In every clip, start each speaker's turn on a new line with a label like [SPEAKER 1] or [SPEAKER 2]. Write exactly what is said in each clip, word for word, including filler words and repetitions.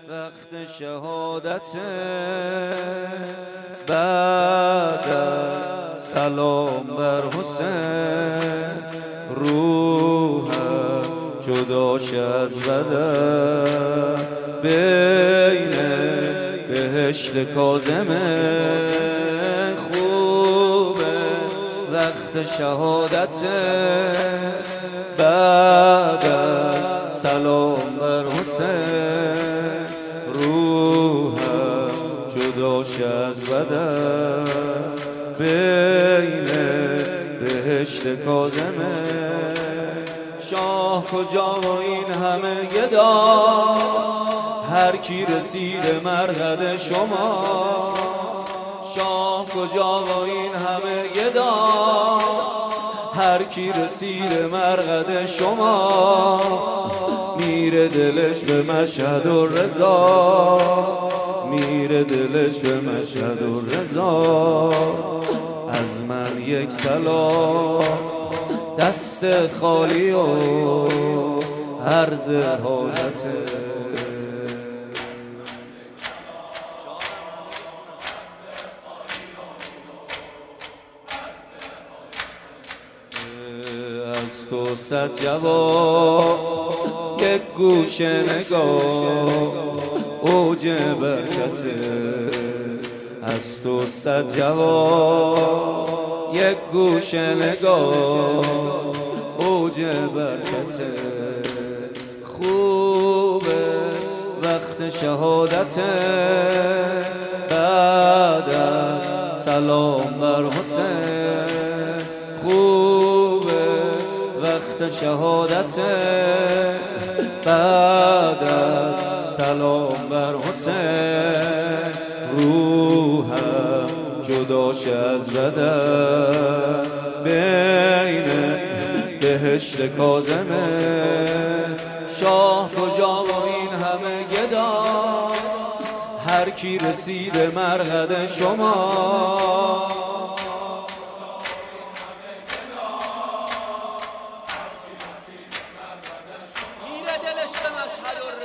[SPEAKER 1] وقت شهادت بعد از سلام بر حسین روحم جداش از بدن بین بهشت کاظمه خوبه وقت شهادت بعد از سلام بر حسین روحم جداش از بدن بین بهشت کاظمه شاه کجا و این همه گدا هر کی رسید مرقد شما شاه کجا و این همه گدا هر کی رسید مرقد شما میره دلش به مشهد و رضا میره دلش به مشهد و رضا از من یک سلام دست خالی و عرض حاجته از تو صد جواب یک گوشه نگاه اوج برکته از تو صد جواب یک گوشه نگاه اوج برکته خوبه وقت شهادت بعد از سلام بر حسین خوبه وقت شهادت بعد از سلام بر حسین روحم جداش از بدن بین بهشت کاظمه شاه کجا و این همه گدا هر کی رسید مرقد شما میره دلش به مشهد و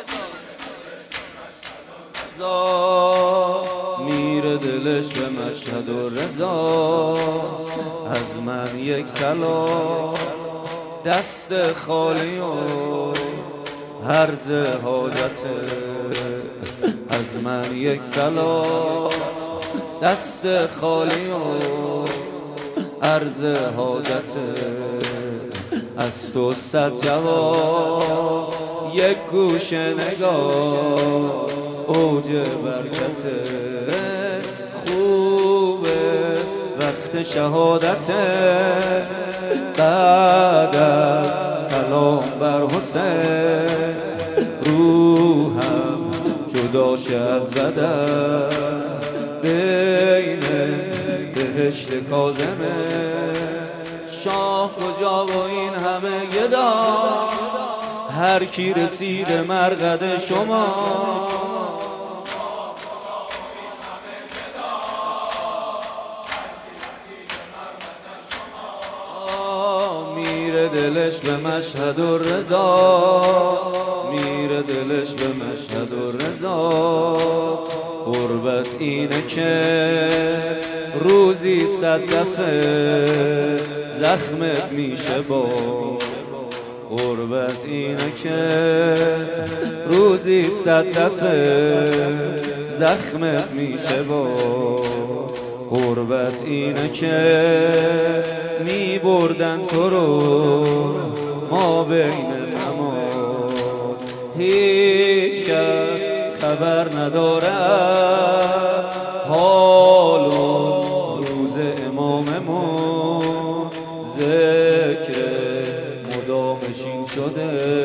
[SPEAKER 1] رضا میره دلش به مشهد و رضا از من یک سلام دست خالی و عرض حاجته از من یک سلام دست خالی و عرض حاجته از تو صد جواب یک گوشه نگاه اوج برکته خوبه وقت شهادت بعد از سلام بر حسین روحم جداش از بدن بین بهشت کاظمه شاه کجا و این همه گدا هر کی رسید مرقد شما میره دلش به مشهد و رضا میره دلش به مشهد و رضا غربت اینه که روزی صد دفعه زخمت میشه با غربت اینه که روزی صد دفعه زخمت میشه با غربت اینه که می بردن تو رو ما بین نماز هیچ کس خبر نداره از حال و روز اماممون ذکر مدامشین شده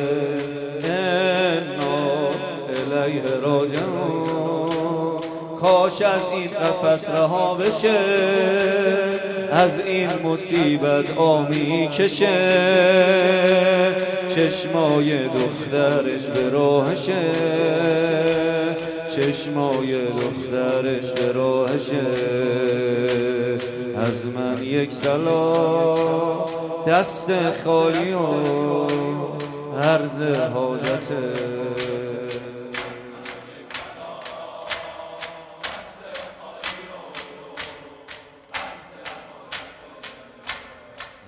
[SPEAKER 1] انا الیه راجعون کاش از این قفس رها بشه از این مصیبت آمی کشه چشمای دخترش به راهشه چشمای دخترش به راهشه از من یک سلام دست خالی و عرض حاجته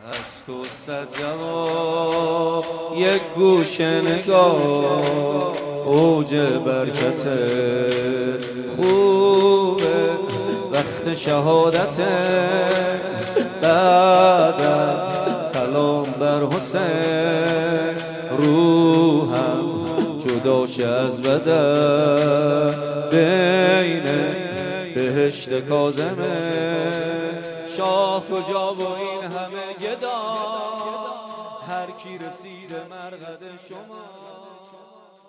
[SPEAKER 1] از تو صد جواب یک گوشه نگاه اوج برکت خوبه وقت شهادت بعد از سلام بر حسین روحم جداش از بدن بین بهشت کاظمه شاه کجا و این همه گدا هر کی رسیده مرقد شما